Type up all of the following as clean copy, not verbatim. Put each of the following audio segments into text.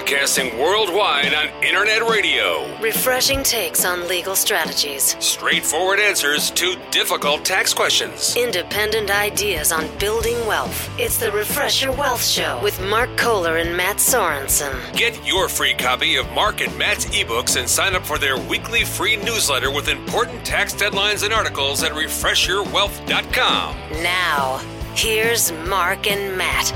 Broadcasting worldwide on internet radio. Refreshing takes on legal strategies. Straightforward answers to difficult tax questions. Independent ideas on building wealth. It's the Refresh Your Wealth Show with Mark Kohler and Matt Sorensen. Get your free copy of Mark and Matt's ebooks and sign up for their weekly free newsletter with important tax deadlines and articles at refreshyourwealth.com. Now, here's Mark and Matt.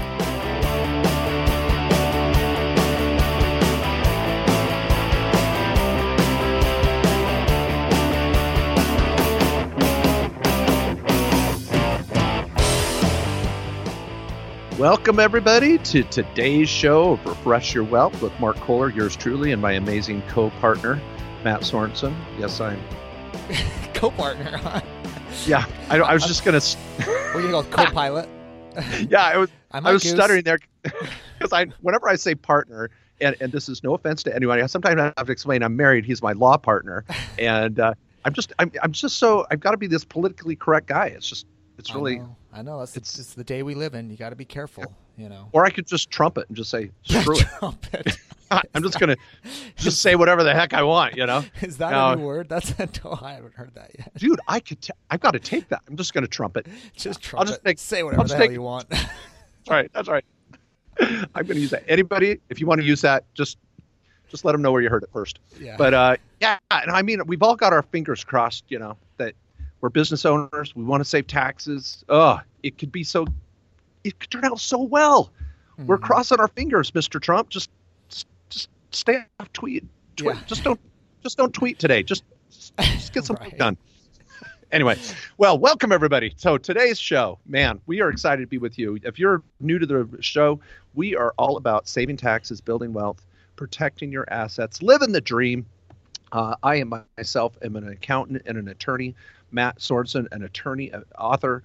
Welcome, everybody, to today's show of Refresh Your Wealth with Mark Kohler, yours truly, and my amazing co-partner, Matt Sorensen. Yes, I'm... Co-partner, huh? Yeah, I was just going to... We're going to go co-pilot? Yeah, I was Goose. stuttering there because whenever I say partner, and this is no offense to anyone, sometimes I have to explain I'm married, he's my law partner, and I'm just so, I've got to be this politically correct guy. It's really... I know. It's the day we live in. You got to be careful, you know. Or I could just trumpet and just say, screw it. Trumpet. I'm just going to just say whatever the heck I want, you know. Is that a new word? I haven't heard that yet. Dude, I've got to take that. I'm just going to trumpet. Just trumpet. Say whatever the hell you want. That's right. I'm going to use that. Anybody, if you want to use that, just let them know where you heard it first. Yeah. But yeah, and I mean, we've all got our fingers crossed, you know, that we're business owners. We want to save taxes. It could turn out so well. Mm-hmm. We're crossing our fingers, Mr. Trump. Just stay off tweet. Yeah. Just don't tweet today. Just get something done. Anyway, well, welcome everybody. So today's show, man, we are excited to be with you. If you're new to the show, we are all about saving taxes, building wealth, protecting your assets, living the dream. I am myself am an accountant and an attorney. Matt Sorensen, an attorney, author,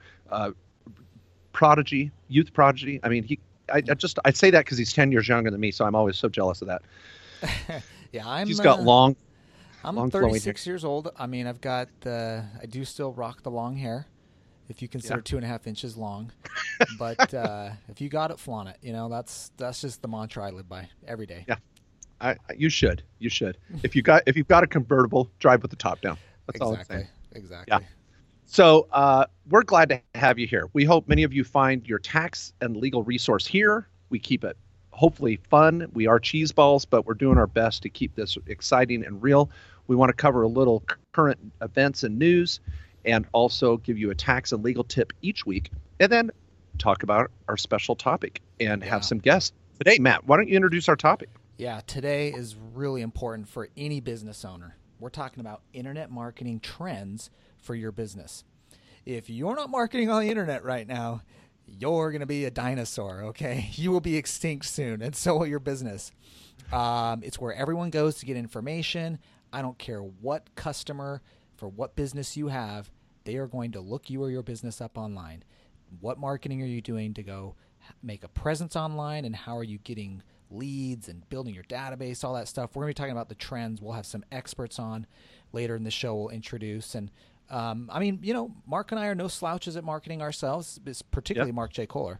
prodigy, youth prodigy. I mean, I say that because he's 10 years younger than me, so I'm always so jealous of that. Yeah, he's got long. I'm 36 years old. I mean, I do still rock the long hair, if you consider 2.5 inches long. But if you got it, flaunt it. You know, that's just the mantra I live by every day. Yeah, you should. If you've got a convertible, drive with the top down. That's all I'm saying. Exactly. Yeah. So we're glad to have you here. We hope many of you find your tax and legal resource here. We keep it hopefully fun. We are cheese balls, but we're doing our best to keep this exciting and real. We want to cover a little current events and news and also give you a tax and legal tip each week and then talk about our special topic and have some guests. Today, Matt, why don't you introduce our topic? Yeah, today is really important for any business owner. We're talking about internet marketing trends for your business. If you're not marketing on the internet right now, you're going to be a dinosaur, okay? You will be extinct soon, and so will your business. It's where everyone goes to get information. I don't care what customer, for what business you have, they are going to look you or your business up online. What marketing are you doing to go make a presence online, and how are you getting leads and building your database, all that stuff. We're going to be talking about the trends. We'll have some experts on later in the show we'll introduce. And I mean, you know, Mark and I are no slouches at marketing ourselves, particularly Mark J. Kohler.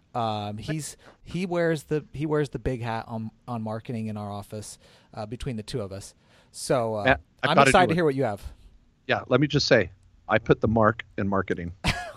He wears the big hat on marketing in our office between the two of us. So Matt, I'm excited to hear what you have. Yeah, let me just say, I put the mark in marketing.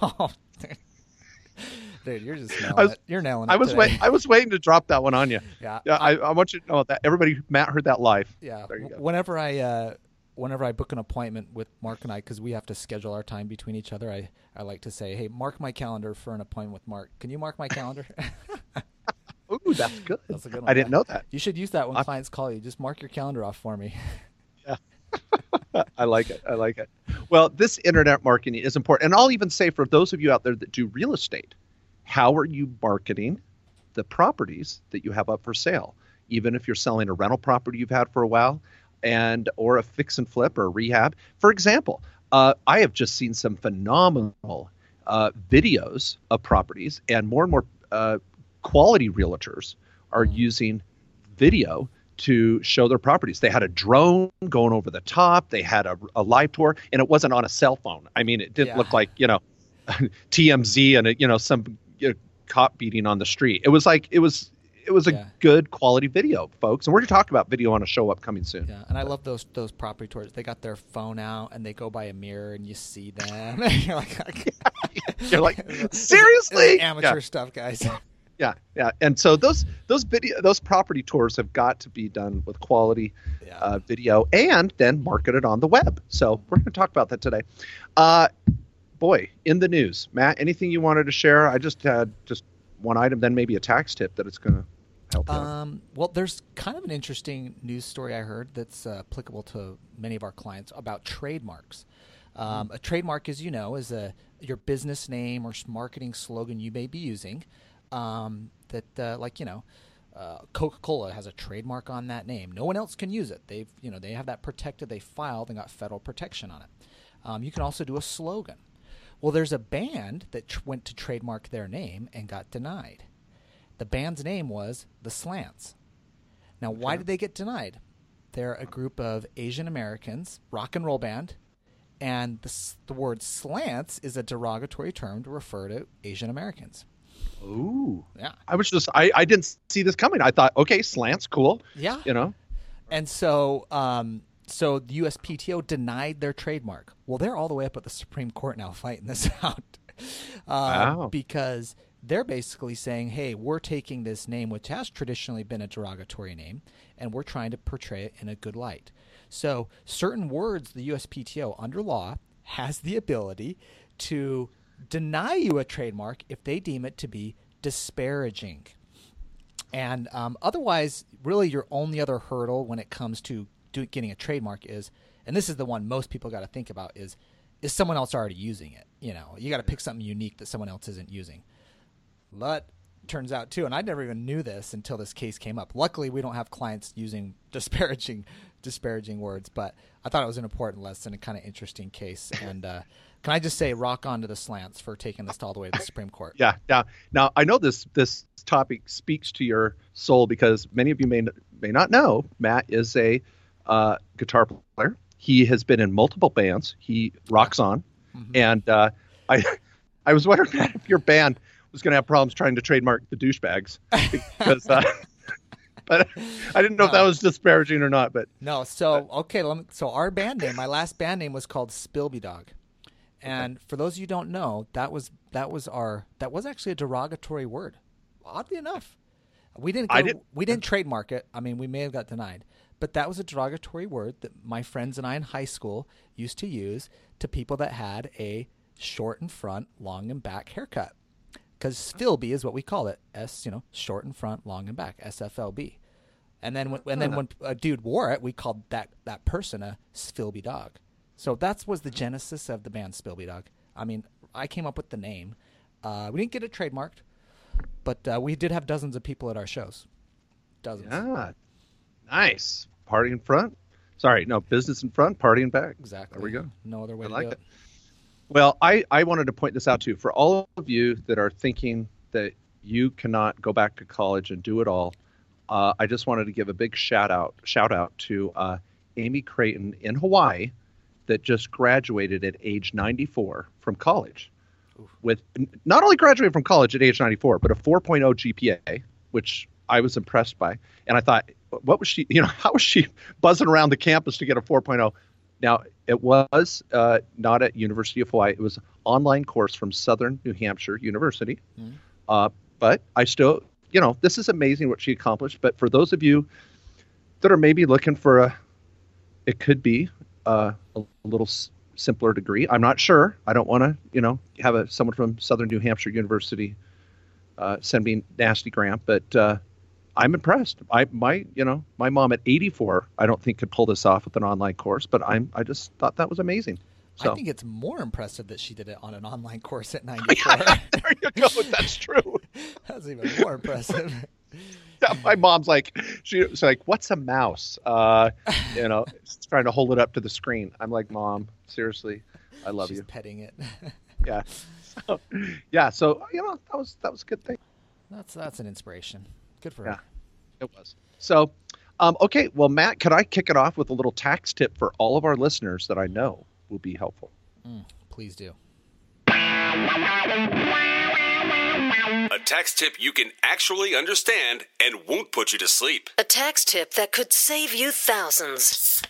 Dude, you're just nailing it. You're nailing it. I was waiting to drop that one on you. Yeah. I want you to know that everybody, Matt heard that live. Yeah. There you go. Whenever I book an appointment with Mark and I, because we have to schedule our time between each other, I like to say, hey, mark my calendar for an appointment with Mark. Can you mark my calendar? Ooh, that's good. That's a good one. I didn't know that. You should use that when clients call you. Just mark your calendar off for me. Yeah. I like it. Well, this internet marketing is important. And I'll even say for those of you out there that do real estate, how are you marketing the properties that you have up for sale? Even if you're selling a rental property you've had for a while or a fix and flip or a rehab. For example, I have just seen some phenomenal videos of properties, and more quality realtors are using video to show their properties. They had a drone going over the top. They had a live tour, and it wasn't on a cell phone. I mean, it didn't look like, TMZ and some cop beating on the street. It was it was a good quality video, folks. And we're going to talk about video on a show upcoming soon. Yeah, and I love those property tours. They got their phone out and they go by a mirror and you see them. You're like, seriously? Amateur stuff, guys. Yeah. And so those property tours have got to be done with quality video and then marketed on the web. So we're going to talk about that today. Boy, in the news, Matt, anything you wanted to share? I just had one item, then maybe a tax tip that it's going to help out. Well, there's kind of an interesting news story I heard that's applicable to many of our clients about trademarks. A trademark, as you know, is your business name or marketing slogan you may be using. Coca-Cola has a trademark on that name. No one else can use it. They have that protected. They filed and got federal protection on it. You can also do a slogan. Well, there's a band that went to trademark their name and got denied. The band's name was The Slants. Now, why did they get denied? They're a group of Asian Americans, rock and roll band, and the word slants is a derogatory term to refer to Asian Americans. Ooh. Yeah. I didn't see this coming. I thought, okay, slants, cool. Yeah. And so the USPTO denied their trademark. Well, they're all the way up at the Supreme Court now fighting this out. Wow. Because they're basically saying, hey, we're taking this name, which has traditionally been a derogatory name, and we're trying to portray it in a good light. So certain words, the USPTO under law has the ability to deny you a trademark if they deem it to be disparaging. And otherwise, really your only other hurdle when it comes to getting a trademark is, and this is the one most people got to think about, is someone else already using it? You got to pick something unique that someone else isn't using. But turns out too, and I never even knew this until this case came up. Luckily, we don't have clients using disparaging words, but I thought it was an important lesson, a kind of interesting case. And can I just say, rock on to the Slants for taking this all the way to the Supreme Court? Yeah. Now I know this topic speaks to your soul because many of you may not know Matt is a guitar player. He has been in multiple bands. He rocks on, and I was wondering, Matt, if your band was going to have problems trying to trademark the douchebags, because but I didn't know if that was disparaging or not. But no. So okay, so our band name, my last band name was called Spilby Dog, and for those of you who don't know, that was actually a derogatory word. Oddly enough, we didn't trademark it. I mean, we may have got denied. But that was a derogatory word that my friends and I in high school used to use to people that had a short in front, long in back haircut. Because Spilby is what we call it. Short in front, long in back, SFLB. And then when a dude wore it, we called that person a Spilby Dog. So that was the genesis of the band Spilby Dog. I mean, I came up with the name. We didn't get it trademarked, but we did have dozens of people at our shows. Dozens. Yeah. Nice. Party in front. Sorry, no, business in front, party in back. Exactly. There we go. No other way to do it. Well, I wanted to point this out too. For all of you that are thinking that you cannot go back to college and do it all, I just wanted to give a big shout out to Amy Creighton in Hawaii that just graduated at age 94 from college. Oof. With not only graduated from college at age 94, but a 4.0 GPA, which I was impressed by. And I thought, what was she, how was she buzzing around the campus to get a 4.0? Now, it was not at University of Hawaii. It was an online course from Southern New Hampshire University. But I still, this is amazing what she accomplished. But for those of you that are maybe looking for it could be a little simpler degree. I'm not sure. I don't want to, have someone from Southern New Hampshire University send me nasty gram, but I'm impressed. My mom at 84, I don't think could pull this off with an online course, but I just thought that was amazing. So. I think it's more impressive that she did it on an online course at 94. There you go. That's true. That's even more impressive. Yeah, my mom's like, she's like, what's a mouse? Trying to hold it up to the screen. I'm like, Mom, seriously, I love you. She's petting it. Yeah. So that was a good thing. That's an inspiration. Good for her. It was. So, okay. Well, Matt, could I kick it off with a little tax tip for all of our listeners that I know will be helpful? Please do. A tax tip you can actually understand and won't put you to sleep. A tax tip that could save you thousands.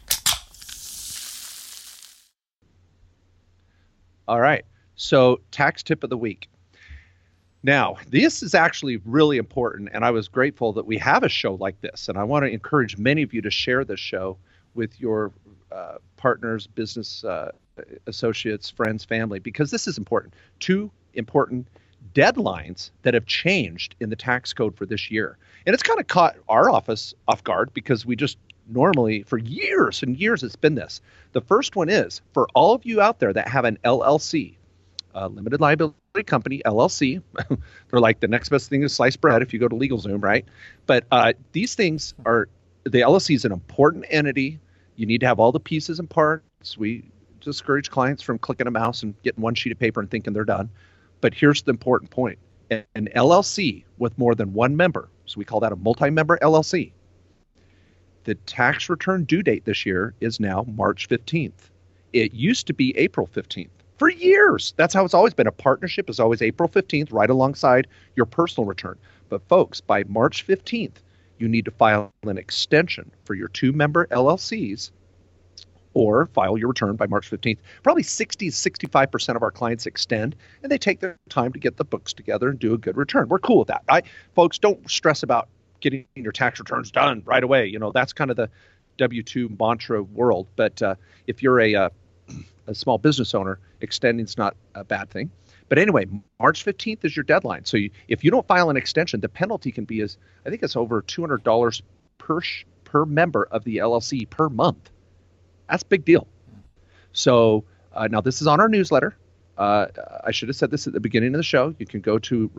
All right. So, tax tip of the week. Now, this is actually really important, and I was grateful that we have a show like this. And I want to encourage many of you to share this show with your partners, business associates, friends, family, because this is important. 2 important deadlines that have changed in the tax code for this year. And it's kind of caught our office off guard because we just normally, for years and years, it's been this. The first one is for all of you out there that have an LLC, limited liability company, LLC. They're like the next best thing to sliced bread if you go to LegalZoom, right? But these things are, the LLC is an important entity. You need to have all the pieces and parts. We discourage clients from clicking a mouse and getting one sheet of paper and thinking they're done. But here's the important point. An LLC with more than one member, so we call that a multi-member LLC, the tax return due date this year is now March 15th. It used to be April 15th. For years, that's how it's always been. A partnership is always April 15th, right alongside your personal return. But folks, by March 15th, you need to file an extension for your 2-member LLCs or file your return by March 15th. Probably 60 to 65% of our clients extend, and they take their time to get the books together and do a good return. We're cool with that. Folks, don't stress about getting your tax returns done right away. You know, that's kind of the W-2 mantra world. But if you're a small business owner, extending is not a bad thing. But anyway, March 15th is your deadline. So if you don't file an extension, the penalty can be I think it's over $200 per member of the LLC per month. That's a big deal. So now this is on our newsletter. I should have said this at the beginning of the show. You can go to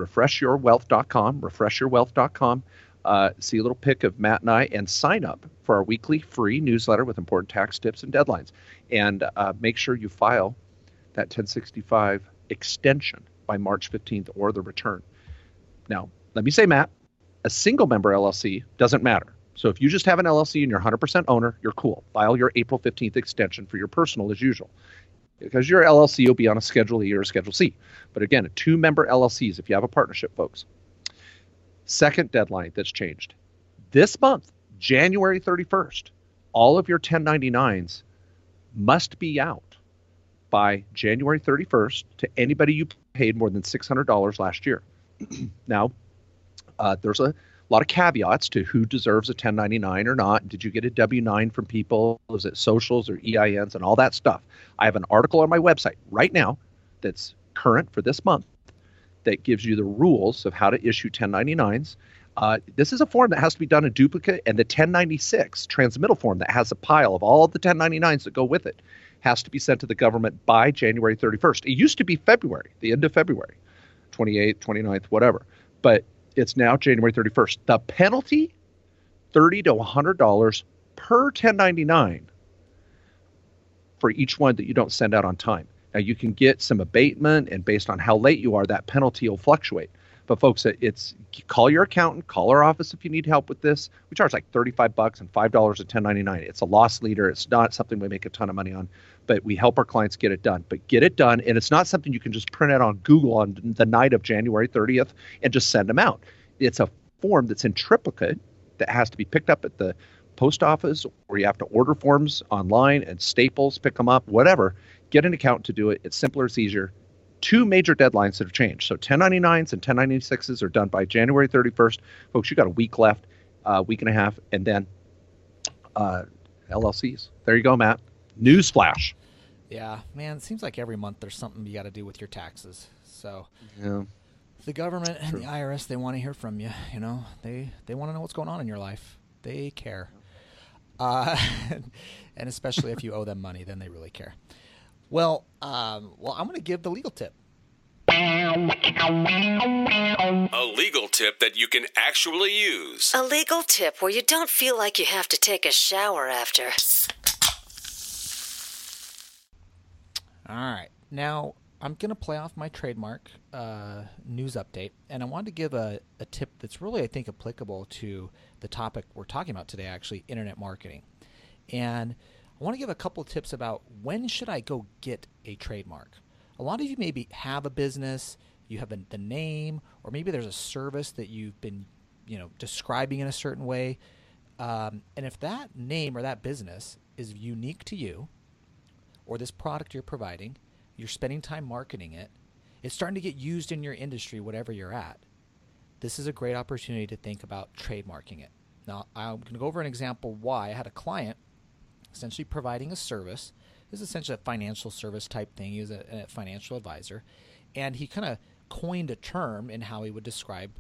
refreshyourwealth.com, see a little pic of Matt and I, and sign up for our weekly free newsletter with important tax tips and deadlines. And make sure you file that 1065 extension by March 15th or the return. Now, let me say, Matt, a single member LLC doesn't matter. So if you just have an LLC and you're 100% owner, you're cool. File your April 15th extension for your personal as usual. Because your LLC will be on a Schedule E or a Schedule C. But again, a 2-member LLCs if you have a partnership, folks. Second deadline that's changed. This month, January 31st, all of your 1099s must be out by January 31st to anybody you paid more than $600 last year. Now, there's a lot of caveats to who deserves a 1099 or not. Did you get a W-9 from people? Was it socials or EINs and all that stuff? I have an article on my website right now that's current for this month that gives you the rules of how to issue 1099s. This is a form that has to be done in duplicate, and the 1096 transmittal form that has a pile of all of the 1099s that go with it has to be sent to the government by January 31st. It used to be February, the end of February, 28th, 29th, whatever. But it's now January 31st. The penalty, $30 to $100 per 1099 for each one that you don't send out on time. Now, you can get some abatement, and based on how late you are, that penalty will fluctuate. But folks, it's call your accountant, call our office if you need help with this. We charge like $35 and $5 a 1099. It's a loss leader. It's not something we make a ton of money on, but we help our clients get it done. But get it done, and it's not something you can just print out on Google on the night of January 30th and just send them out. It's a form that's in triplicate that has to be picked up at the post office, or you have to order forms online and Staples, pick them up, whatever. Get an accountant to do it. It's simpler, it's easier. 2 major deadlines that have changed. So 1099s and 1096s are done by January 31st. Folks, you got a week left, week and a half, and then LLCs. There you go, Matt. Newsflash. Yeah, man, it seems like every month there's something you got to do with your taxes. So yeah. The government and the IRS, they want to hear from you. You know, they want to know what's going on in your life. They care. And especially if you owe them money, then they really care. Well, I'm going to give the legal tip. A legal tip that you can actually use. A legal tip where you don't feel like you have to take a shower after. All right. Now, I'm going to play off my trademark news update, and I wanted to give a tip that's really, I think, applicable to the topic we're talking about today, actually, internet marketing. And I want to give a couple of tips about when should I go get a trademark. A lot of you maybe have a business, you have the name, or maybe there's a service that you've been, describing in a certain way. And if that name or that business is unique to you, or this product you're providing, you're spending time marketing it, it's starting to get used in your industry, whatever you're at, this is a great opportunity to think about trademarking it. Now, I'm going to go over an example why. I had a client essentially providing a service. This is essentially a financial service type thing. He was a financial advisor, and he kind of coined a term in how he would describe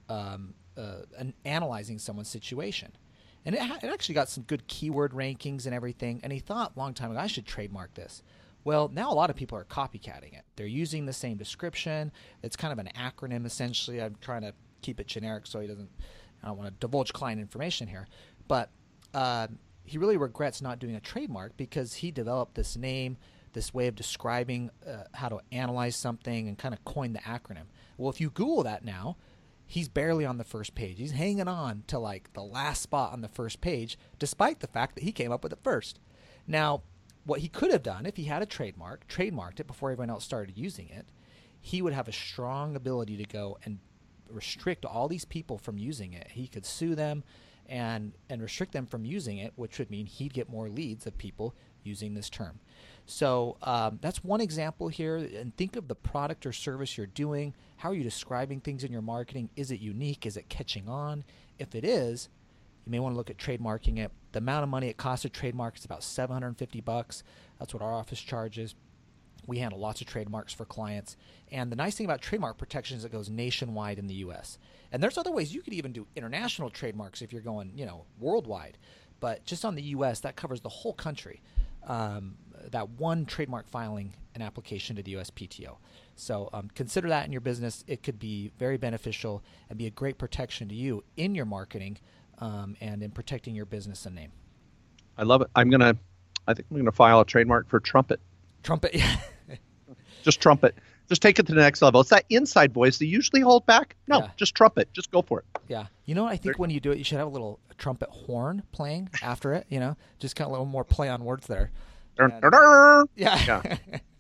analyzing someone's situation. And it actually got some good keyword rankings and everything, and he thought a long time ago, I should trademark this. Well, now a lot of people are copycatting it. They're using the same description. It's kind of an acronym, essentially. I'm trying to keep it generic so I don't want to divulge client information here. But he really regrets not doing a trademark because he developed this name, this way of describing how to analyze something, and kind of coined the acronym. Well, if you Google that now, he's barely on the first page. He's hanging on to like the last spot on the first page, despite the fact that he came up with it first. Now, what he could have done if he had a trademarked it before everyone else started using it, he would have a strong ability to go and restrict all these people from using it. He could sue them and restrict them from using it, which would mean he'd get more leads of people using this term. So that's one example here. And think of the product or service you're doing. How are you describing things in your marketing? Is it unique? Is it catching on? If it is, you may want to look at trademarking it. The amount of money it costs to trademark is about $750. That's what our office charges. We handle lots of trademarks for clients. And the nice thing about trademark protection is it goes nationwide in the U.S. And there's other ways you could even do international trademarks if you're going, worldwide. But just on the U.S., that covers the whole country. That one trademark filing and application to the USPTO. So consider that in your business. It could be very beneficial and be a great protection to you in your marketing and in protecting your business and name. I love it. I think I'm gonna file a trademark for Trumpet. Trumpet, yeah. Just Trumpet. Just take it to the next level. It's that inside voice that you usually hold back. No, yeah. Just Trumpet. Just go for it. Yeah. I think when you do it, you should have a little trumpet horn playing after it, just kind of a little more play on words there. And, yeah.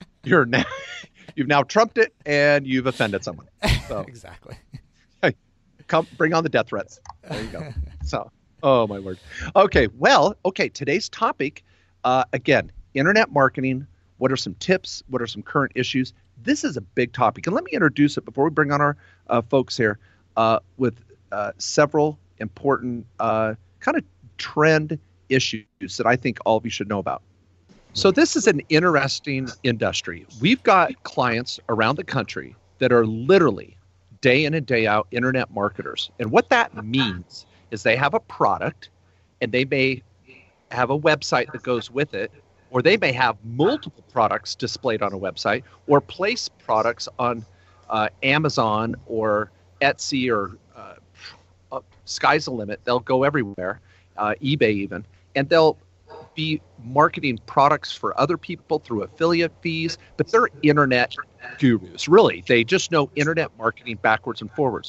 You've now trumped it and you've offended someone. So. Exactly. Hey, bring on the death threats. There you go. So, oh my word. Okay. Well, today's topic, again, internet marketing. What are some tips? What are some current issues? This is a big topic. And let me introduce it before we bring on our folks here with several important kind of trend issues that I think all of you should know about. So this is an interesting industry. We've got clients around the country that are literally day in and day out internet marketers. And what that means is they have a product and they may have a website that goes with it, or they may have multiple products displayed on a website, or place products on Amazon or Etsy or sky's the limit. They'll go everywhere, eBay even, and they'll be marketing products for other people through affiliate fees, but they're internet gurus. Really, they just know internet marketing backwards and forwards.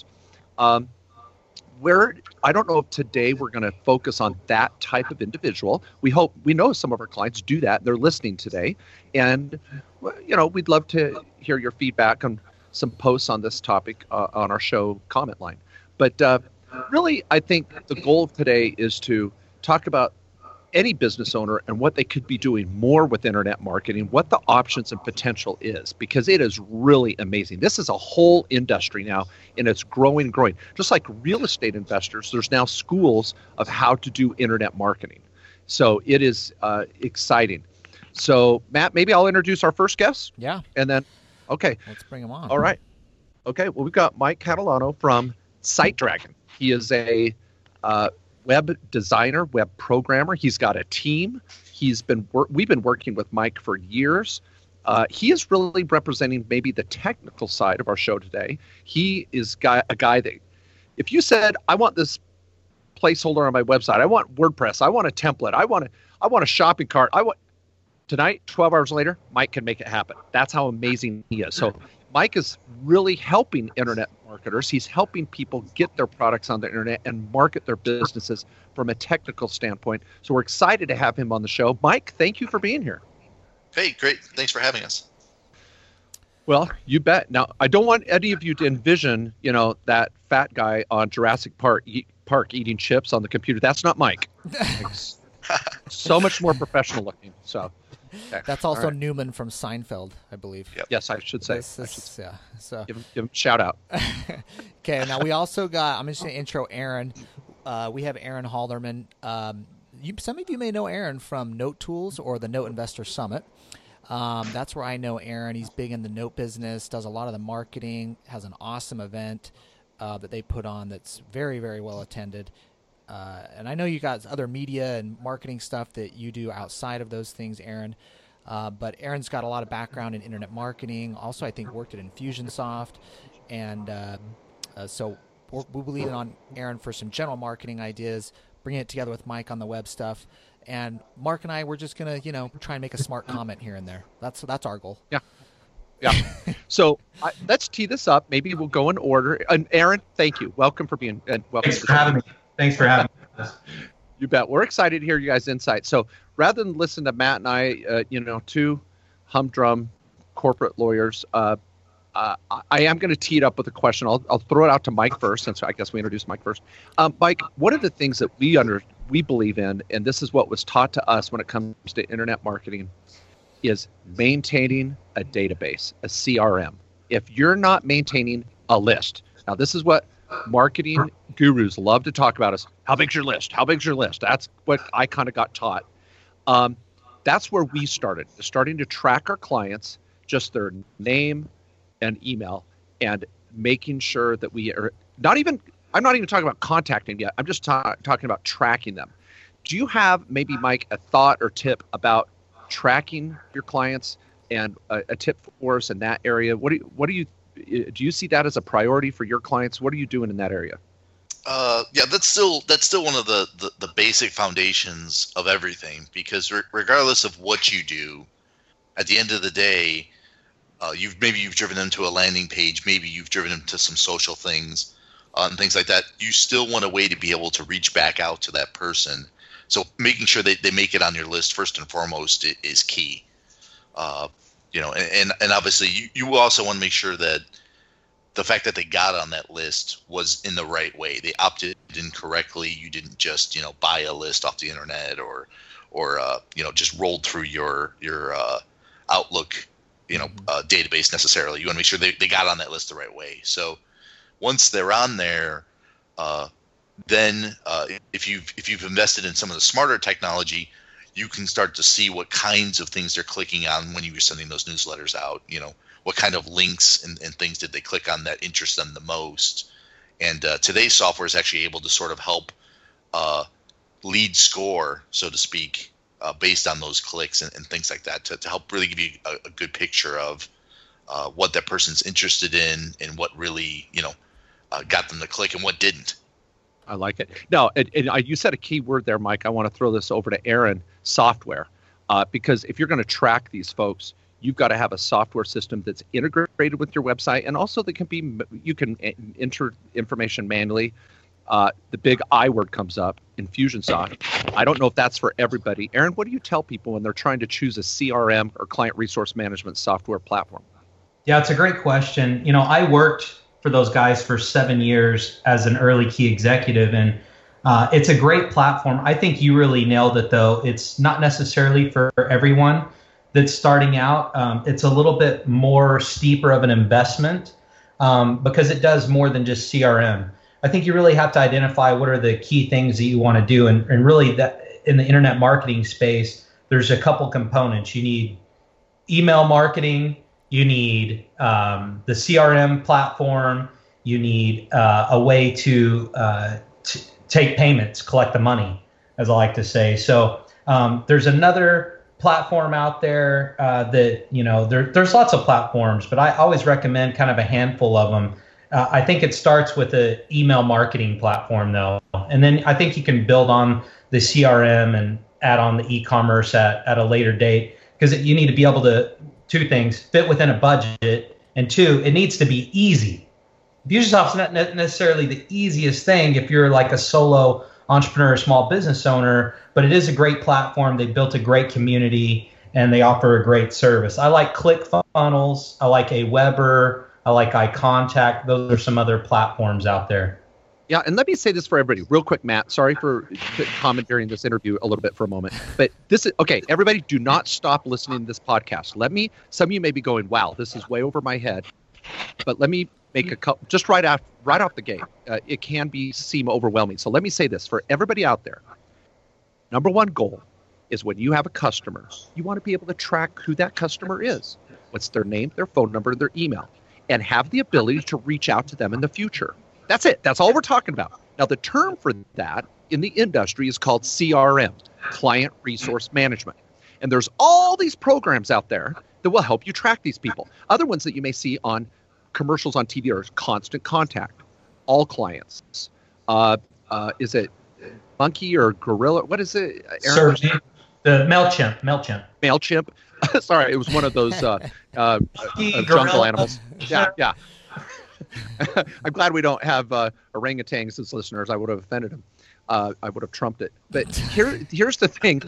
I don't know if today we're going to focus on that type of individual. We know some of our clients do that. They're listening today. And, we'd love to hear your feedback on some posts on this topic on our show comment line. But really, I think the goal of today is to talk about any business owner and what they could be doing more with internet marketing, what the options and potential is, because it is really amazing. This is a whole industry now, and it's growing. Just like real estate investors, there's now schools of how to do internet marketing. So it is exciting. So Matt, maybe I'll introduce our first guest. Yeah. And then, okay. Let's bring him on. All right. Okay. Well, we've got Mike Catalano from SiteDragon. He is a web designer, web programmer. He's got a team. We've been working with Mike for years. He is really representing maybe the technical side of our show today. He is a guy that, if you said, I want this placeholder on my website, I want WordPress, I want a template, I want a shopping cart, tonight, 12 hours later, Mike can make it happen. That's how amazing he is. So Mike is really helping internet marketers. He's helping people get their products on the internet and market their businesses from a technical standpoint. So we're excited to have him on the show. Mike, thank you for being here. Hey, great. Thanks for having us. Well, you bet. Now, I don't want any of you to envision, that fat guy on Jurassic Park eating chips on the computer. That's not Mike. So much more professional looking. So okay. That's also right. Newman from Seinfeld, I believe. Yep. Yes, I should say. Yeah. So give him a shout out. Okay. Now we also got. I'm just going to intro Aaron. We have Aaron Halderman. Some of you may know Aaron from Note Tools or the Note Investor Summit. That's where I know Aaron. He's big in the note business, does a lot of the marketing, has an awesome event that they put on that's very, very well attended. And I know you got other media and marketing stuff that you do outside of those things, Aaron. But Aaron's got a lot of background in internet marketing. Also, I think worked at Infusionsoft. And so we'll be leaning on Aaron for some general marketing ideas, bringing it together with Mike on the web stuff. And Mark and I, we're just going to, try and make a smart comment here and there. That's our goal. Yeah. So let's tee this up. Maybe we'll go in order. And Aaron, thank you. Welcome for being welcome. Thanks for having me. You bet. We're excited to hear you guys' insight. So rather than listen to Matt and I, two humdrum corporate lawyers, I am going to tee it up with a question. I'll throw it out to Mike first, since I guess we introduced Mike first. Mike, one of the things that we believe in, and this is what was taught to us when it comes to internet marketing, is maintaining a database, a CRM. If you're not maintaining a list, now this is what marketing gurus love to talk about, is how big's your list? How big's your list? That's what I kind of got taught. That's where we starting to track our clients, just their name and email, and making sure that we are I'm not even talking about contacting yet. I'm just talking about tracking them. Do you have maybe, Mike, a thought or tip about tracking your clients, and a tip for us in that area? Do you see that as a priority for your clients? What are you doing in that area? Yeah, that's still one of the basic foundations of everything, because regardless of what you do, at the end of the day, you've driven them to a landing page, maybe you've driven them to some social things, and things like that. You still want a way to be able to reach back out to that person. So making sure they make it on your list first and foremost is key. And obviously you also want to make sure that the fact that they got on that list was in the right way. They opted in correctly. You didn't just, buy a list off the internet or just rolled through your Outlook, database necessarily. You want to make sure they got on that list the right way. So once they're on there, then if you've invested in some of the smarter technology, you can start to see what kinds of things they're clicking on when you were sending those newsletters out. What kind of links and things did they click on that interest them the most? And today's software is actually able to sort of help lead score, so to speak, based on those clicks and things like that, to help really give you a good picture of what that person's interested in and what really got them to click and what didn't. I like it. No, and you said a key word there, Mike. I want to throw this over to Aaron, software. Because if you're going to track these folks, you've got to have a software system that's integrated with your website, and also you can enter information manually. The big I word comes up, Infusionsoft. I don't know if that's for everybody. Aaron, what do you tell people when they're trying to choose a CRM or client resource management software platform? Yeah, it's a great question. I worked for those guys for 7 years as an early key executive, and it's a great platform. I think you really nailed it, though. It's not necessarily for everyone that's starting out. It's a little bit more steeper of an investment because it does more than just CRM. I think you really have to identify what are the key things that you want to do, and really that in the internet marketing space, there's a couple components. You need email marketing. You need the CRM platform. You need a way to take payments, collect the money, as I like to say. So there's another platform out there that, there's lots of platforms, but I always recommend kind of a handful of them. I think it starts with an email marketing platform, though. And then I think you can build on the CRM and add on the e-commerce at a later date, because you need to be able to, two things, fit within a budget, and two, it needs to be easy. Infusionsoft's not necessarily the easiest thing if you're like a solo entrepreneur or small business owner, but it is a great platform. They built a great community, and they offer a great service. I like ClickFunnels. I like Aweber. I like iContact. Those are some other platforms out there. Yeah, and let me say this for everybody real quick, Matt. Sorry for commandeering this interview a little bit for a moment. But this is, okay, everybody do not stop listening to this podcast. Some of you may be going, wow, this is way over my head. But let me make a couple, just right off the gate. It can seem overwhelming. So let me say this for everybody out there. Number one goal is when you have a customer, you want to be able to track who that customer is. What's their name, their phone number, their email, and have the ability to reach out to them in the future. That's it. That's all we're talking about. Now, the term for that in the industry is called CRM, Client Resource Management. And there's all these programs out there that will help you track these people. Other ones that you may see on commercials on TV are Constant Contact, All Clients. Is it Monkey or Gorilla? What is it, Aaron? The MailChimp. MailChimp. Sorry, it was one of those jungle animals. Yeah. I'm glad we don't have orangutans as listeners. I would have offended them. I would have trumped it. But here's the thing.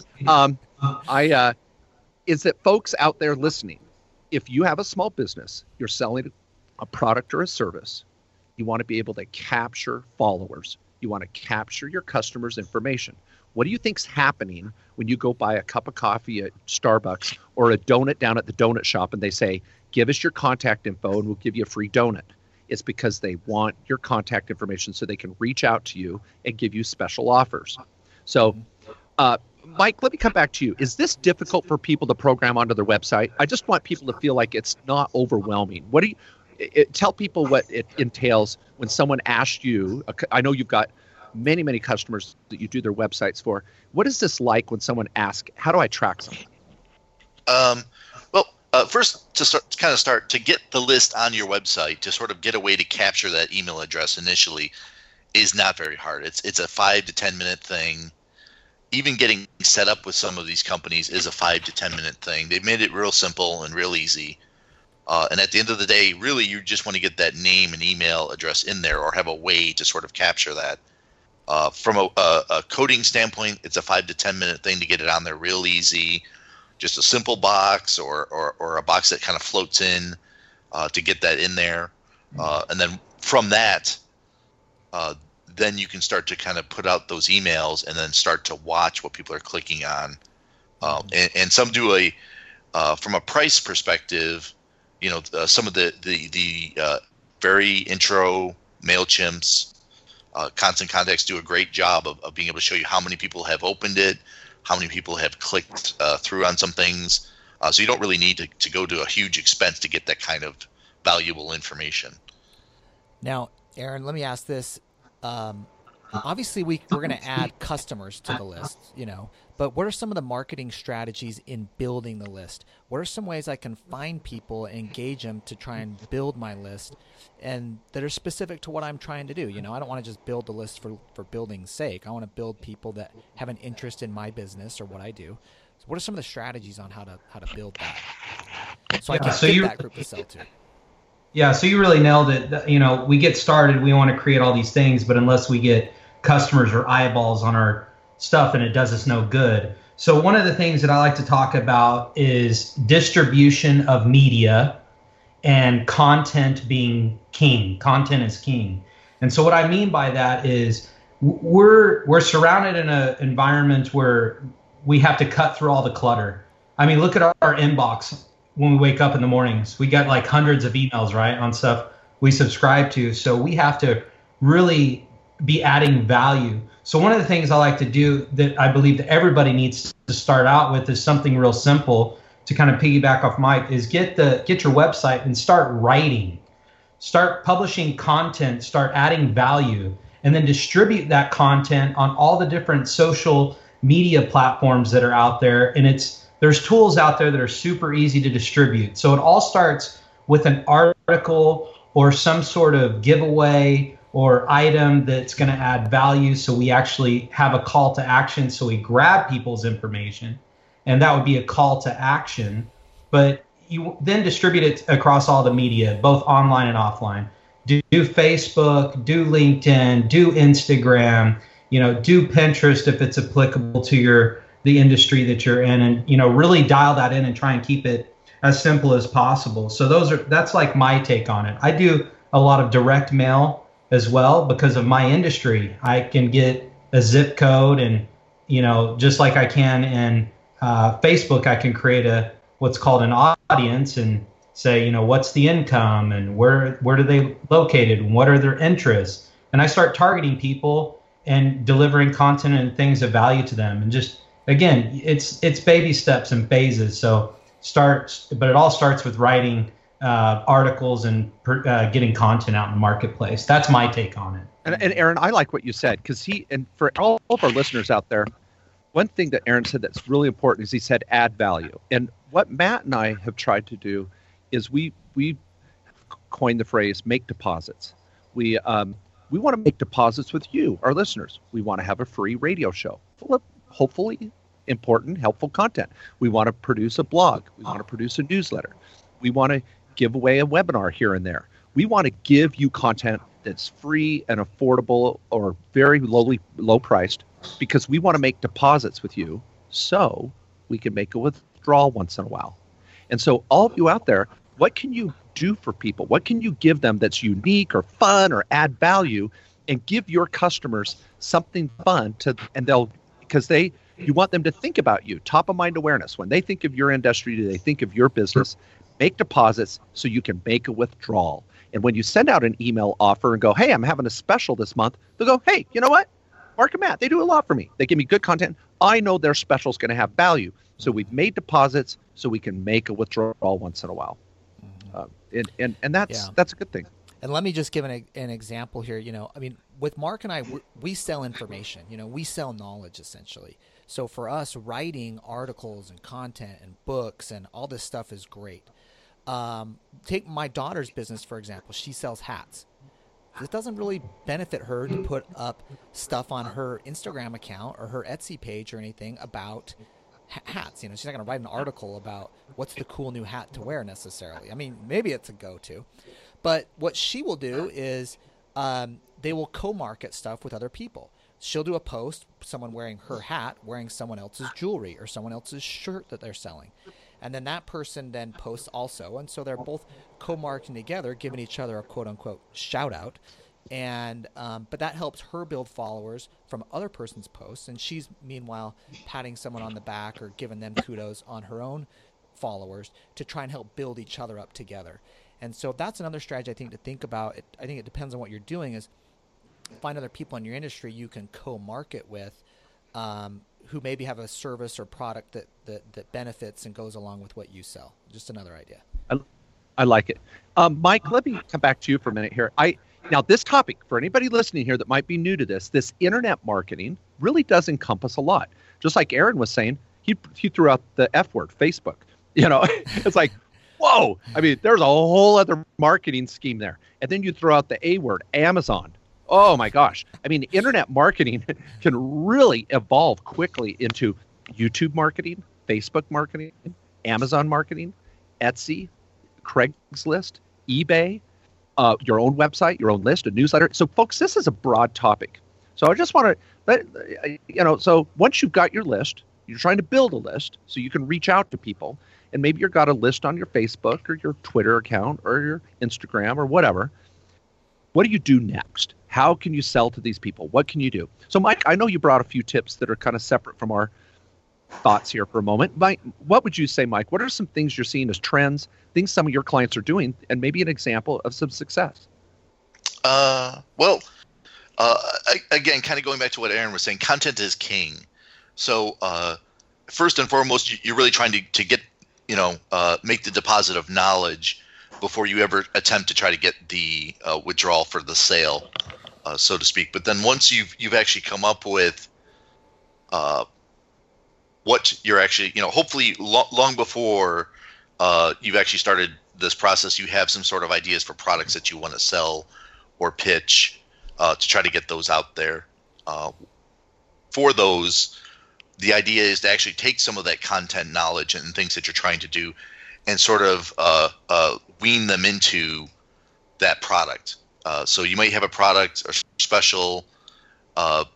Is that folks out there listening, if you have a small business, you're selling a product or a service, you want to be able to capture followers. You want to capture your customers' information. What do you think's happening when you go buy a cup of coffee at Starbucks or a donut down at the donut shop and they say, give us your contact info and we'll give you a free donut? It's because they want your contact information so they can reach out to you and give you special offers. So, Mike, let me come back to you. Is this difficult for people to program onto their website? I just want people to feel like it's not overwhelming. What do you tell people what it entails when someone asks you? I know you've got many, many customers that you do their websites for. What is this like when someone asks, how do I track something? First, to get the list on your website, to sort of get a way to capture that email address initially is not very hard. It's a 5 to 10 minute thing. Even getting set up with some of these companies is a 5 to 10 minute thing. They've made it real simple and real easy. And at the end of the day, really, you just want to get that name and email address in there or have a way to sort of capture that. From a coding standpoint, it's a 5 to 10 minute thing to get it on there real easy. Just a simple box or a box that kind of floats in to get that in there. And then from that, then you can start to kind of put out those emails and then start to watch what people are clicking on. And some do from a price perspective, some of the very intro MailChimps, Constant Contacts do a great job of being able to show you how many people have opened it, how many people have clicked through on some things. So you don't really need to go to a huge expense to get that kind of valuable information. Now, Aaron, let me ask this. Obviously, we're going to add customers to the list, but what are some of the marketing strategies in building the list? What are some ways I can find people, engage them to try and build my list and that are specific to what I'm trying to do? I don't want to just build the list for building's sake. I want to build people that have an interest in my business or what I do. So what are some of the strategies on how to build that? So I can get that group to sell to. Yeah, so you really nailed it. We get started, we want to create all these things, but unless we get customers or eyeballs on our stuff, and it does us no good. So one of the things that I like to talk about is distribution of media and content being king. Content is king. And so what I mean by that is we're surrounded in an environment where we have to cut through all the clutter. I mean, look at our inbox when we wake up in the mornings. We got like hundreds of emails, right, on stuff we subscribe to. So we have to really be adding value. So one of the things I like to do that I believe that everybody needs to start out with is something real simple to kind of piggyback off Mike is get your website and start writing, start publishing content, start adding value, and then distribute that content on all the different social media platforms that are out there. And there's tools out there that are super easy to distribute. So it all starts with an article or some sort of giveaway or item that's going to add value, so we actually have a call to action, so we grab people's information, and that would be a call to action. But you then distribute it across all the media, both online and offline. Do Facebook, do LinkedIn, do Instagram, do Pinterest if it's applicable to the industry that you're in, and really dial that in and try and keep it as simple as possible. So that's like my take on it. I do a lot of direct mail as well because of my industry. I can get a zip code, and just like I can in Facebook, I can create what's called an audience and say, what's the income and where do they located and what are their interests, and I start targeting people and delivering content and things of value to them. And just again, it's baby steps and phases. So but it all starts with writing articles and getting content out in the marketplace. That's my take on it. And Aaron, I like what you said, because and for all of our listeners out there, one thing that Aaron said that's really important is he said add value. And what Matt and I have tried to do is we coined the phrase make deposits. We want to make deposits with you, our listeners. We want to have a free radio show full of hopefully important, helpful content. We want to produce a blog. We want to produce a newsletter. We want to give away a webinar here and there. We want to give you content that's free and affordable or very low priced, because we want to make deposits with you so we can make a withdrawal once in a while. And so all of you out there, what can you do for people? What can you give them that's unique or fun or add value, and give your customers something fun because you want them to think about you, top of mind awareness. When they think of your industry, they think of your business. Make deposits so you can make a withdrawal. And when you send out an email offer and go, hey, I'm having a special this month, they'll go, hey, you know what? Mark and Matt, they do a lot for me. They give me good content. I know their special is going to have value. So we've made deposits so we can make a withdrawal once in a while. And that's a good thing. And let me just give an example here. With Mark and I, we sell information. We sell knowledge, essentially. So for us, writing articles and content and books and all this stuff is great. Take my daughter's business, for example. She sells hats. It doesn't really benefit her to put up stuff on her Instagram account or her Etsy page or anything about hats. She's not going to write an article about what's the cool new hat to wear necessarily. I mean, maybe it's a go-to. But what she will do is they will co-market stuff with other people. She'll do a post, someone wearing her hat, wearing someone else's jewelry or someone else's shirt that they're selling. And then that person then posts also. And so they're both co-marketing together, giving each other a quote-unquote shout-out. And but that helps her build followers from other person's posts. And she's, meanwhile, patting someone on the back or giving them kudos on her own followers to try and help build each other up together. And so that's another strategy I think to think about. I think it depends on what you're doing, is find other people in your industry you can co-market with who maybe have a service or product that benefits and goes along with what you sell. Just another idea. I like it. Mike, let me come back to you for a minute here. Now, this topic, for anybody listening here that might be new to this internet marketing really does encompass a lot. Just like Aaron was saying, he threw out the F word, Facebook. It's like, whoa. I mean, there's a whole other marketing scheme there. And then you throw out the A word, Amazon. Oh my gosh. I mean, internet marketing can really evolve quickly into YouTube marketing, Facebook marketing, Amazon marketing, Etsy, Craigslist, eBay, your own website, your own list, a newsletter. So folks, this is a broad topic. So I just want to so once you've got your list, you're trying to build a list so you can reach out to people, and maybe you've got a list on your Facebook or your Twitter account or your Instagram or whatever. What do you do next? How can you sell to these people? What can you do? So Mike, I know you brought a few tips that are kind of separate from our thoughts here for a moment. Mike, what would you say, Mike? What are some things you're seeing as trends, things some of your clients are doing, and maybe an example of some success? Again, kind of going back to what Aaron was saying, content is king. So first and foremost, you're really trying to get, make the deposit of knowledge before you ever attempt to try to get the withdrawal for the sale, so to speak. But then once you've actually come up with what you're actually, hopefully long before you've actually started this process, you have some sort of ideas for products that you want to sell or pitch to try to get those out there. For those, the idea is to actually take some of that content knowledge and things that you're trying to do and sort of wean them into that product. So you might have a product or special,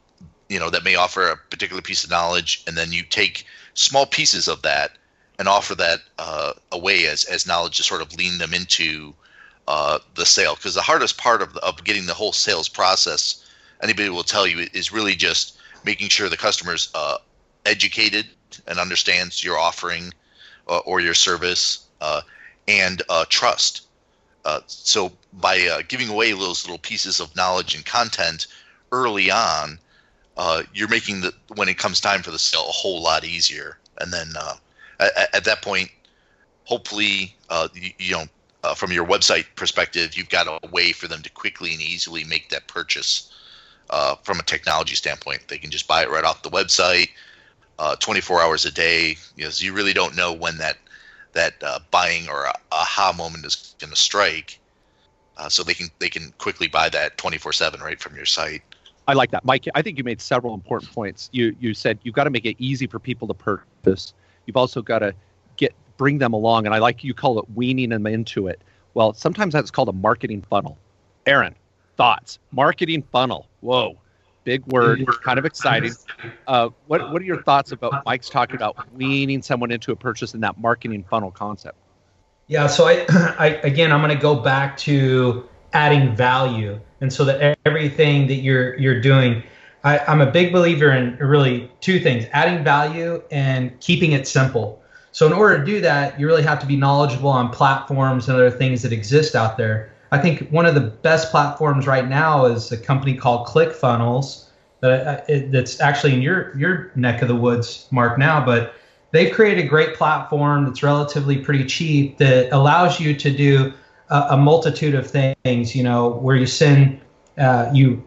that may offer a particular piece of knowledge, and then you take small pieces of that and offer that away as knowledge to sort of lean them into the sale. Because the hardest part of getting the whole sales process, anybody will tell you, is really just making sure the customer's educated and understands your offering or your service, and trust. So by giving away those little pieces of knowledge and content early on, you're making when it comes time for the sale a whole lot easier. And then at that point, hopefully, from your website perspective, you've got a way for them to quickly and easily make that purchase. From a technology standpoint, they can just buy it right off the website, 24 hours a day. So you really don't know when that buying or aha moment is going to strike. So they can quickly buy that 24/7 right from your site. I like that, Mike. I think you made several important points. You said you've got to make it easy for people to purchase. You've also got to bring them along, and I like you call it weaning them into it. Well, sometimes that's called a marketing funnel. Aaron, thoughts? Marketing funnel. Whoa, big word. Kind of exciting. What are your thoughts about Mike's talking about weaning someone into a purchase in that marketing funnel concept? Yeah. So again, I'm going to go back to adding value. And so that everything that you're doing, I'm a big believer in really two things: adding value and keeping it simple. So in order to do that, you really have to be knowledgeable on platforms and other things that exist out there. I think one of the best platforms right now is a company called ClickFunnels that's actually in your neck of the woods, Mark, now, but they've created a great platform that's relatively pretty cheap that allows you to do a multitude of things, where you send, you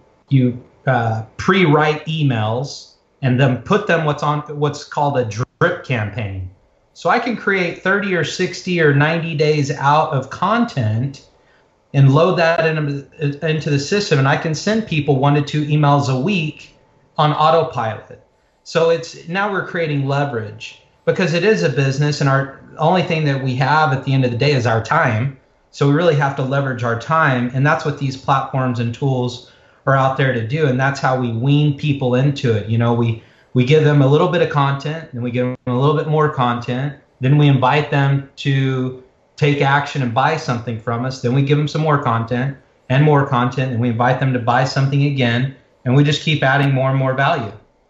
pre-write emails and then put them what's called a drip campaign. So I can create 30 or 60 or 90 days out of content and load that into the system, and I can send people 1 to 2 emails a week on autopilot. So now we're creating leverage because it is a business, and our only thing that we have at the end of the day is our time. So we really have to leverage our time, and that's what these platforms and tools are out there to do, and that's how we wean people into it. We give them a little bit of content, and we give them a little bit more content. Then we invite them to take action and buy something from us. Then we give them some more content, and we invite them to buy something again, and we just keep adding more and more value.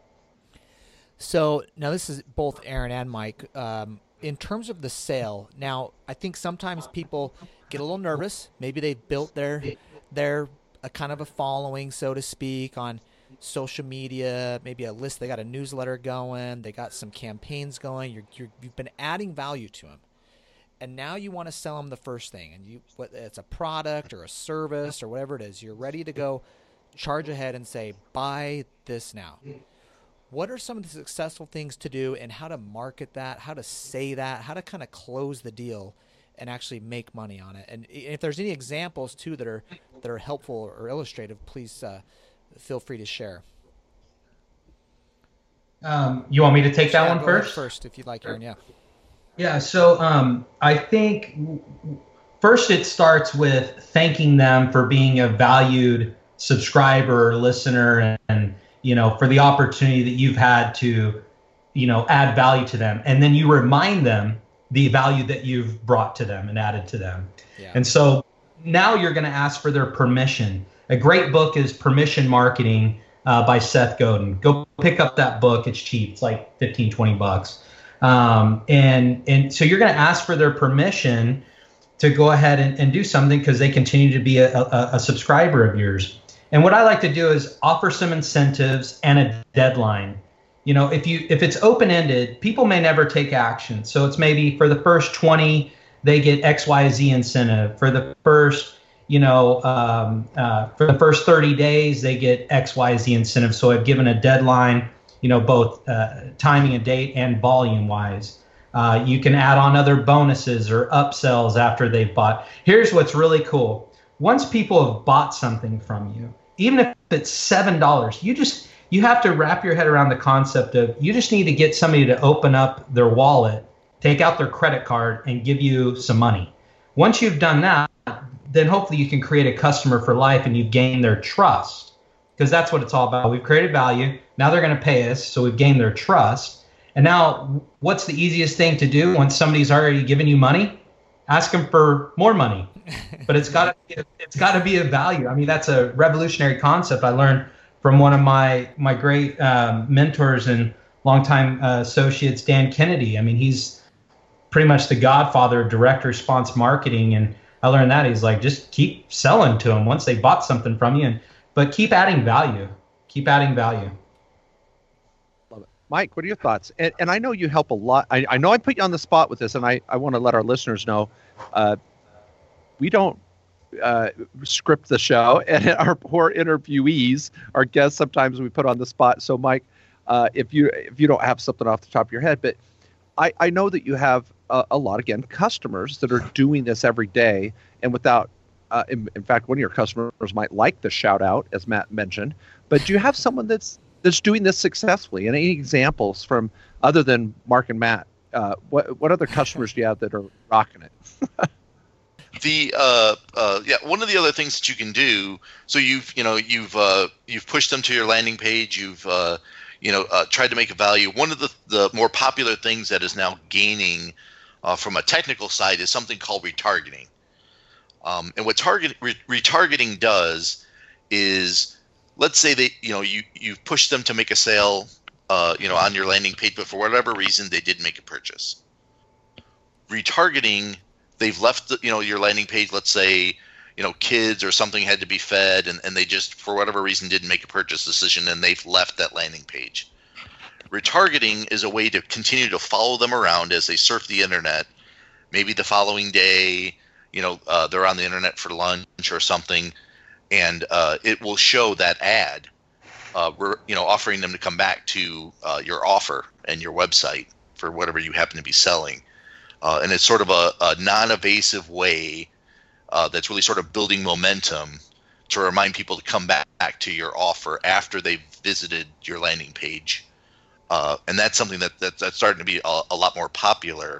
So now this is both Aaron and Mike. In terms of the sale, now I think sometimes people get a little nervous. Maybe they've built their a kind of a following, so to speak, on social media, maybe a list. They got a newsletter going. They got some campaigns going. You've been adding value to them, and now you want to sell them the first thing. And whether it's a product or a service or whatever it is, you're ready to go charge ahead and say, buy this now. What are some of the successful things to do, and how to market that, how to say that, how to kind of close the deal and actually make money on it? And if there's any examples too that are helpful or illustrative, please feel free to share. You want me to take that one first? First, if you'd like, Aaron. Yeah. Yeah. So I think first it starts with thanking them for being a valued subscriber or listener, and for the opportunity that you've had to add value to them, and then you remind them the value that you've brought to them and added to them. Yeah. And so now you're going to ask for their permission. A great book is Permission Marketing by Seth Godin. Go pick up that book. It's cheap. It's like $15-20. And so you're going to ask for their permission to go ahead and do something because they continue to be a subscriber of yours. And what I like to do is offer some incentives and a deadline. If it's open-ended, people may never take action. So it's maybe for the first 20, they get XYZ incentive. For the first, for the first 30 days, they get XYZ incentive. So I've given a deadline, both timing and date and volume-wise. You can add on other bonuses or upsells after they've bought. Here's what's really cool. Once people have bought something from you, even if it's $7, you have to wrap your head around the concept of you just need to get somebody to open up their wallet, take out their credit card, and give you some money. Once you've done that, then hopefully you can create a customer for life and you've gained their trust. because that's what it's all about. We've created value. Now they're going to pay us, so we've gained their trust. And now, what's the easiest thing to do when somebody's already given you money? Ask them for more money. But it's got to be a value. I mean, that's a revolutionary concept I learned from one of my great mentors and longtime associates, Dan Kennedy. I mean, he's pretty much the godfather of direct response marketing, and I learned that he's like, just keep selling to them once they bought something from you, but keep adding value. Keep adding value. Love it. Mike, what are your thoughts? And I know you help a lot. I know I put you on the spot with this, and I want to let our listeners know we don't script the show, and our poor interviewees, our guests, sometimes we put on the spot. So, Mike, if you don't have something off the top of your head, but I know that you have a lot, again, customers that are doing this every day, and without, in fact, one of your customers might like the shout out, as Matt mentioned, but do you have someone that's doing this successfully? And any examples from other than Mark and Matt? What other customers do you have that are rocking it? One of the other things that you can do, so you've pushed them to your landing page, you've tried to make a value. One of the more popular things that is now gaining from a technical side is something called retargeting. And what retargeting does is, let's say that you've pushed them to make a sale on your landing page, but for whatever reason they did make a purchase. Retargeting, they've left your landing page, let's say kids or something had to be fed, and they just for whatever reason didn't make a purchase decision, and they've left that landing page. Retargeting is a way to continue to follow them around as they surf the internet. Maybe the following day, they're on the internet for lunch or something, and it will show that ad, offering them to come back to your offer and your website for whatever you happen to be selling. And it's sort of a non-evasive way that's really sort of building momentum to remind people to come back to your offer after they've visited your landing page. And that's something that's starting to be a lot more popular.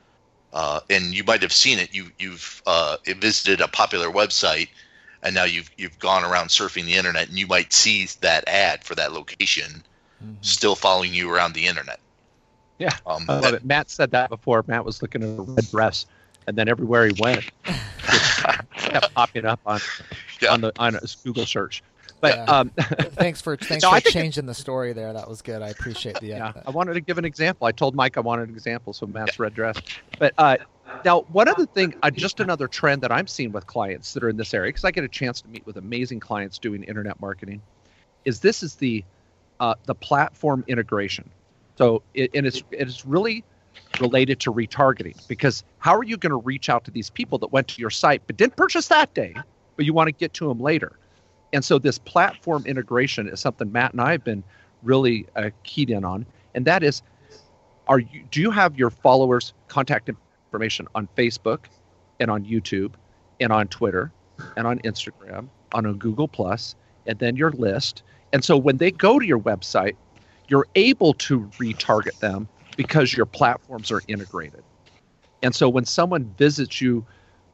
And you might have seen it. You've visited a popular website, and now you've gone around surfing the internet, and you might see that ad for that location still following you around the internet. Yeah, I love it. Matt said that before. Matt was looking at a red dress, and then everywhere he went, it kept popping up on a Google search. But thanks for changing the story there. That was good. I appreciate the. I wanted to give an example. I told Mike I wanted an example, so Matt's red dress. But now, one other thing, just another trend that I'm seeing with clients that are in this area, because I get a chance to meet with amazing clients doing internet marketing, is the platform integration. So it's really related to retargeting, because how are you going to reach out to these people that went to your site but didn't purchase that day, but you want to get to them later? And so this platform integration is something Matt and I have been really keyed in on, and that is, do you have your followers' contact information on Facebook and on YouTube and on Twitter and on Instagram, on a Google Plus, and then your list? And so when they go to your website, you're able to retarget them because your platforms are integrated. And so when someone visits you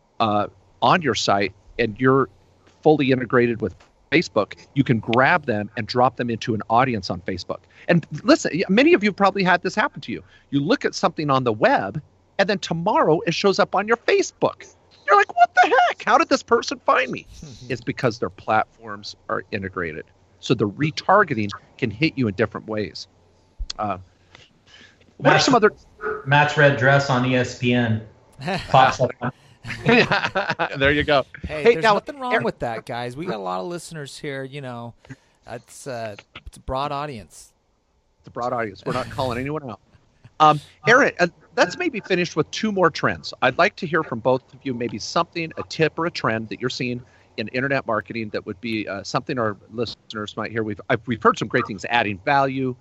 on your site and you're fully integrated with Facebook, you can grab them and drop them into an audience on Facebook. And listen, many of you probably had this happen to you. You look at something on the web, and then tomorrow it shows up on your Facebook. You're like, what the heck? How did this person find me? It's because their platforms are integrated. So the retargeting can hit you in different ways. What are some other... Matt's red dress on ESPN pops up. There you go. Hey, there's nothing wrong with that, guys. We got a lot of listeners here. It's a broad audience. It's a broad audience. We're not calling anyone out. Aaron, let's maybe finish with two more trends. I'd like to hear from both of you, maybe something, a tip or a trend that you're seeing in internet marketing that would be something our listeners might hear. We've heard some great things: adding value,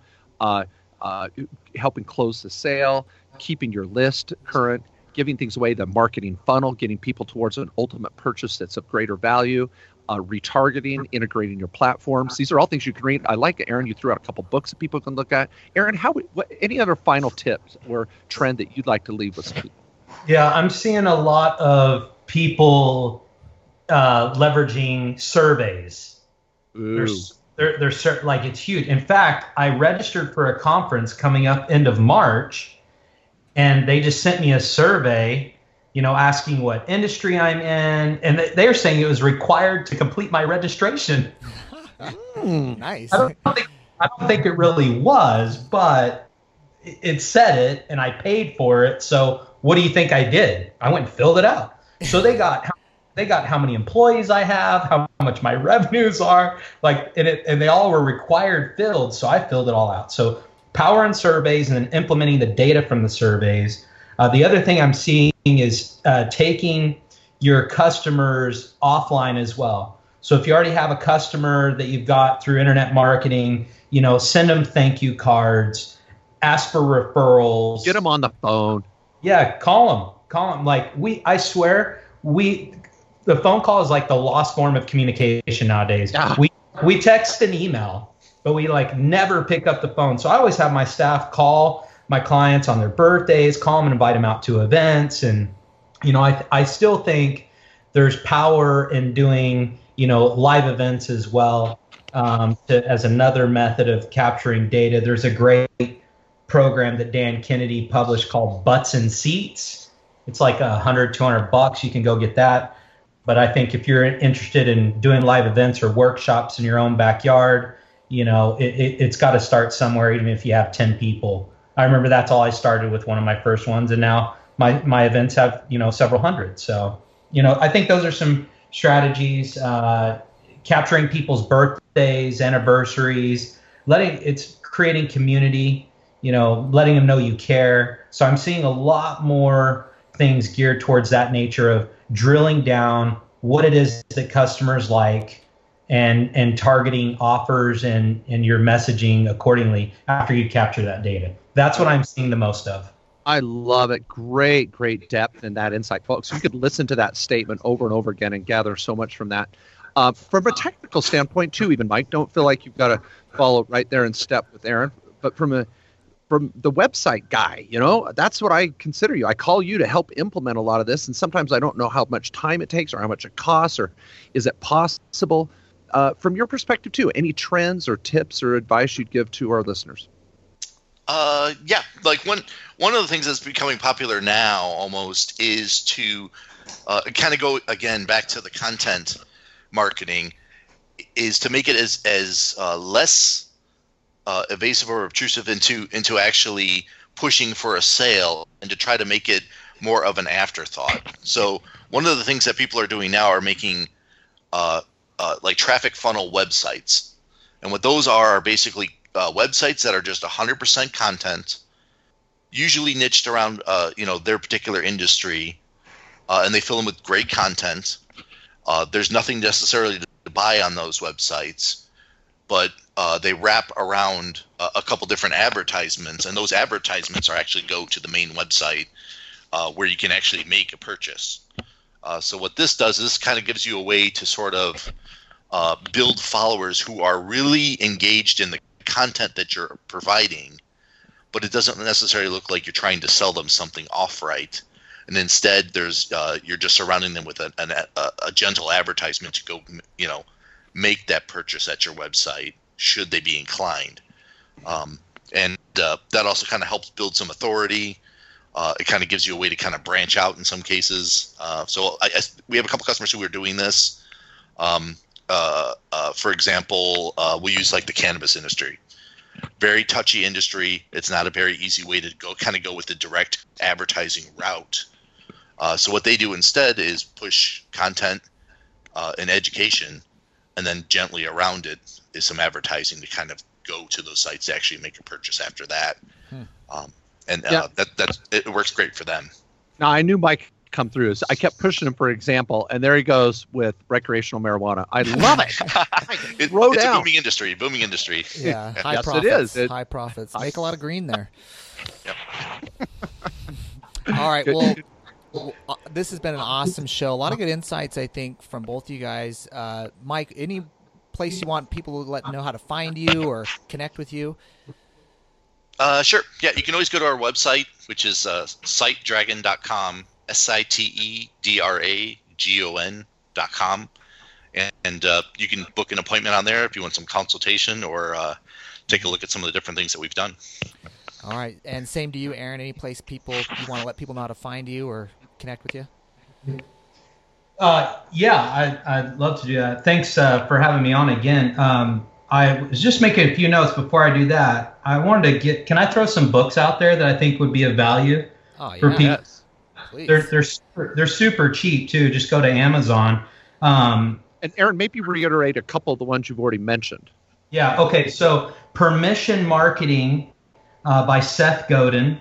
helping close the sale, keeping your list current, giving things away, the marketing funnel, getting people towards an ultimate purchase that's of greater value, retargeting, integrating your platforms. These are all things you can read. I like it, Aaron. You threw out a couple books that people can look at. Aaron, any other final tips or trend that you'd like to leave with people? Yeah, I'm seeing a lot of people leveraging surveys. they're certain, like it's huge. In fact, I registered for a conference coming up end of March, and they just sent me a survey, asking what industry I'm in, and they're saying it was required to complete my registration. Nice. I don't think it really was, but it said it, and I paid for it. So what do you think I did? I went and filled it out. So they got how many employees I have, how much my revenues are, and they all were required filled. So I filled it all out. So powering surveys and then implementing the data from the surveys. The other thing I'm seeing is taking your customers offline as well. So if you already have a customer that you've got through internet marketing, send them thank you cards, ask for referrals. Get them on the phone. Yeah, call them. I swear, the phone call is like the lost form of communication nowadays. Yeah. We text and email, but we never pick up the phone. So I always have my staff call my clients on their birthdays, call them and invite them out to events. And, I still think there's power in doing, live events as well, as another method of capturing data. There's a great program that Dan Kennedy published called Butts and Seats. It's like $100-$200. You can go get that. But I think if you're interested in doing live events or workshops in your own backyard, it's got to start somewhere, even if you have 10 people. I remember that's all I started with, one of my first ones, and now my events have several hundred. So I think those are some strategies. Capturing people's birthdays, anniversaries, it's creating community. Letting them know you care. So I'm seeing a lot more things geared towards that nature of drilling down what it is that customers like, and targeting offers and your messaging accordingly after you capture that data. That's what I'm seeing the most of. I love it. Great depth in that insight, folks. You could listen to that statement over and over again and gather so much from that. From a technical standpoint, too, even, Mike, don't feel like you've got to follow right there in step with Aaron. But from the website guy, that's what I consider you. I call you to help implement a lot of this, and sometimes I don't know how much time it takes or how much it costs, or is it possible? From your perspective, too, any trends or tips or advice you'd give to our listeners? Yeah, one of the things that's becoming popular now almost is to kind of go again back to the content marketing, is to make it as less evasive or obtrusive into actually pushing for a sale, and to try to make it more of an afterthought. So one of the things that people are doing now are making traffic funnel websites, and what those are basically websites that are just 100% content, usually niched around their particular industry, and they fill them with great content. There's nothing necessarily to buy on those websites, but they wrap around a couple different advertisements, and those advertisements actually go to the main website where you can actually make a purchase. So what this does is this kind of gives you a way to sort of build followers who are really engaged in the content that you're providing, but it doesn't necessarily look like you're trying to sell them something off-right. And instead, there's you're just surrounding them with a gentle advertisement to go, make that purchase at your website, should they be inclined. And that also kind of helps build some authority. It kind of gives you a way to kind of branch out in some cases. So we have a couple customers who are doing this. For example, we use the cannabis industry. Very touchy industry. It's not a very easy way to go with the direct advertising route. So what they do instead is push content and education, and then gently around it is some advertising to kind of go to those sites to actually make a purchase after that. It works great for them. Now, I knew Mike come through. I kept pushing him for example, and there he goes with recreational marijuana. I love it. It's a booming industry. Yeah, high yes, profits. it is. High profits. Make a lot of green there. Yep. All right. Well, this has been an awesome show. A lot of good insights, I think, from both of you guys. Mike, any place you want people to know how to find you or connect with you? Sure. Yeah, you can always go to our website, which is sitedragon.com, SITEDRAGON.com. And And you can book an appointment on there if you want some consultation or take a look at some of the different things that we've done. All right. And same to you, Aaron. Any place you want to let people know how to find you or connect with you? Yeah, I'd love to do that. Thanks for having me on again. I was just making a few notes before I do that. I wanted to can I throw some books out there that I think would be of value for people? Yes. They're super cheap too. Just go to Amazon. And Aaron, maybe reiterate a couple of the ones you've already mentioned. Yeah. Okay. So Permission Marketing by Seth Godin.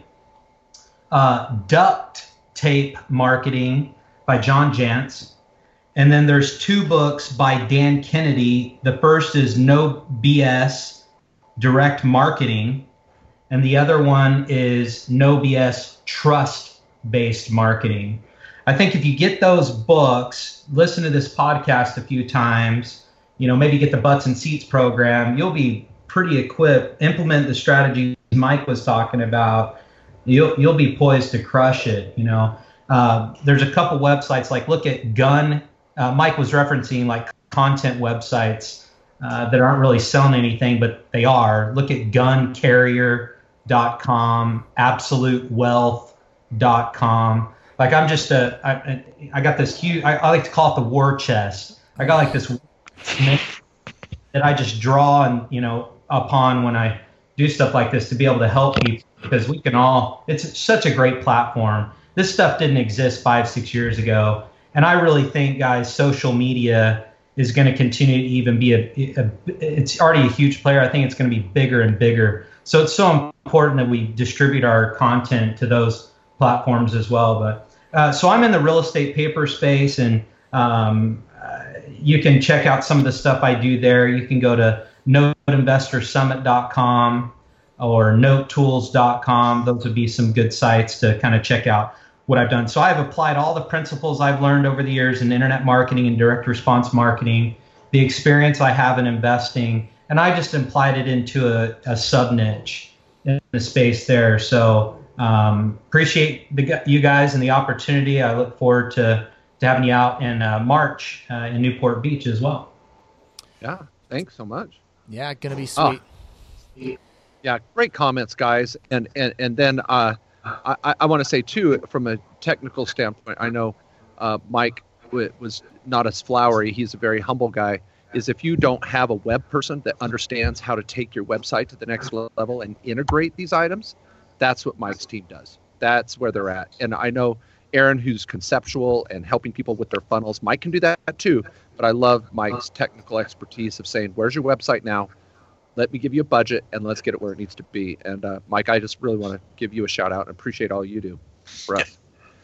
Duct Tape Marketing by John Jantz. And then there's 2 books by Dan Kennedy. The first is No BS Direct Marketing. And the other one is No BS Trust-Based Marketing. I think if you get those books, listen to this podcast a few times, maybe get the Butts and Seats program, you'll be pretty equipped, implement the strategies Mike was talking about, you'll be poised to crush it. There's a couple websites, like look at Mike was referencing like content websites that aren't really selling anything, but they are. Look at guncarrier.com, absolutewealth.com. Like I'm just I got this huge, I like to call it the war chest. I got like this that I just draw and, upon when I do stuff like this to be able to help people, because we can all, it's such a great platform. This stuff didn't exist 5-6 years ago. And I really think, guys, social media is going to continue to even be it's already a huge player. I think it's going to be bigger and bigger. So it's so important that we distribute our content to those platforms as well. But so I'm in the real estate paper space, and you can check out some of the stuff I do there. You can go to noteinvestorsummit.com or notetools.com. Those would be some good sites to kind of check out what I've done. So I've applied all the principles I've learned over the years in internet marketing and direct response marketing, the experience I have in investing, and I just applied it into a sub niche in the space there. So appreciate you guys and the opportunity. I look forward to having you out in March in Newport Beach as well. Yeah, thanks so much. Yeah, gonna be sweet. Yeah, great comments, guys. And then I want to say too, from a technical standpoint, I know Mike was not as flowery. He's a very humble guy. Is if you don't have a web person that understands how to take your website to the next level and integrate these items, that's what Mike's team does. That's where they're at. And I know Aaron, who's conceptual and helping people with their funnels, Mike can do that too. But I love Mike's technical expertise of saying, where's your website now? Let me give you a budget and let's get it where it needs to be. And Mike, I just really want to give you a shout out and appreciate all you do for us.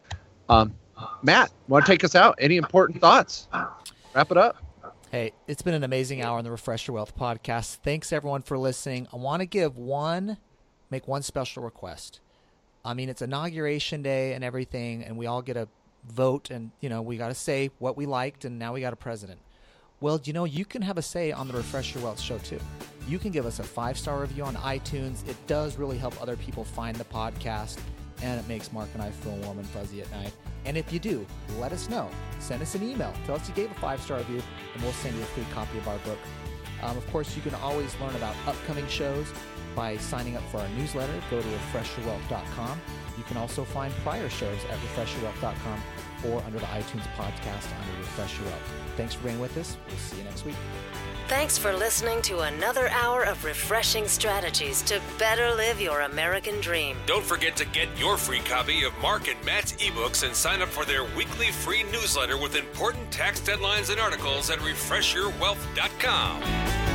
Matt, want to take us out? Any important thoughts? Wrap it up. Hey, it's been an amazing hour on the Refresh Your Wealth podcast. Thanks everyone for listening. I want to make one special request. I mean, it's inauguration day and everything, and we all get a vote, and we got to say what we liked, and now we got a president. Well, you can have a say on the Refresh Your Wealth show too. You can give us a 5-star review on iTunes. It does really help other people find the podcast, and it makes Mark and I feel warm and fuzzy at night. And if you do, let us know. Send us an email. Tell us you gave a 5-star review, and we'll send you a free copy of our book. Of course, you can always learn about upcoming shows by signing up for our newsletter. Go to refreshyourwealth.com. You can also find prior shows at refreshyourwealth.com or under the iTunes podcast under Refresh Your Wealth. Thanks for being with us. We'll see you next week. Thanks for listening to another hour of refreshing strategies to better live your American dream. Don't forget to get your free copy of Mark and Matt's ebooks and sign up for their weekly free newsletter with important tax deadlines and articles at refreshyourwealth.com.